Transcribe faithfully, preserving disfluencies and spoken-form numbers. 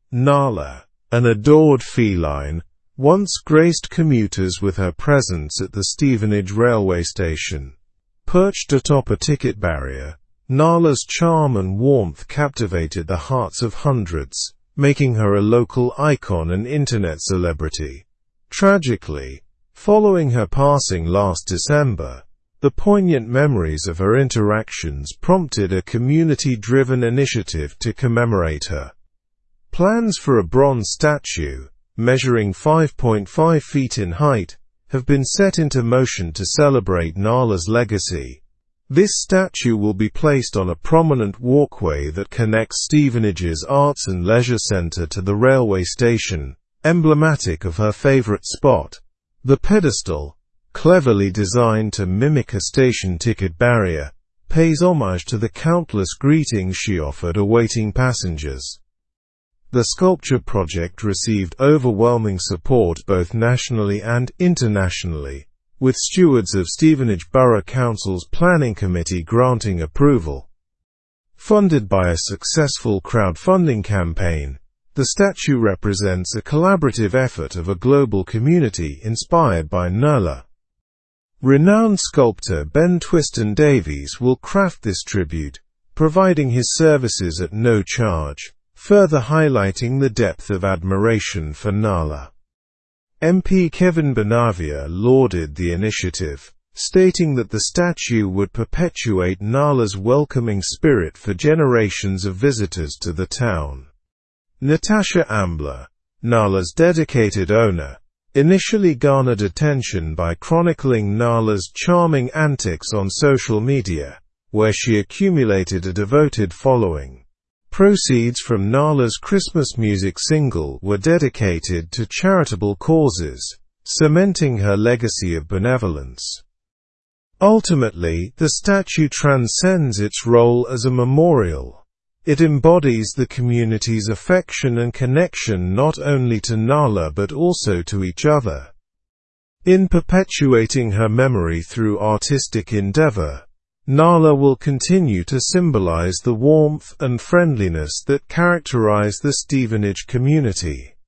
Nala, an adored feline, once graced commuters with her presence at the Stevenage railway station. Perched atop a ticket barrier, Nala's charm and warmth captivated the hearts of hundreds, making her a local icon and internet celebrity. Tragically, following her passing last December, the poignant memories of her interactions prompted a community-driven initiative to commemorate her. Plans for a bronze statue, measuring five point five feet in height, have been set into motion to celebrate Nala's legacy. This statue will be placed on a prominent walkway that connects Stevenage's Arts and Leisure Centre to the railway station, emblematic of her favourite spot. The pedestal, cleverly designed to mimic a station ticket barrier, pays homage to the countless greetings she offered awaiting passengers. The sculpture project received overwhelming support both nationally and internationally, with stewards of Stevenage Borough Council's Planning Committee granting approval. Funded by a successful crowdfunding campaign, the statue represents a collaborative effort of a global community inspired by Nala. Renowned sculptor Ben Twiston Davies will craft this tribute, providing his services at no charge, further highlighting the depth of admiration for Nala. M P Kevin Bonavia lauded the initiative, stating that the statue would perpetuate Nala's welcoming spirit for generations of visitors to the town. Natasha Ambler, Nala's dedicated owner, initially garnered attention by chronicling Nala's charming antics on social media, where she accumulated a devoted following. Proceeds from Nala's Christmas music single were dedicated to charitable causes, cementing her legacy of benevolence. Ultimately, the statue transcends its role as a memorial. It embodies the community's affection and connection not only to Nala but also to each other. In perpetuating her memory through artistic endeavor, Nala will continue to symbolize the warmth and friendliness that characterize the Stevenage community.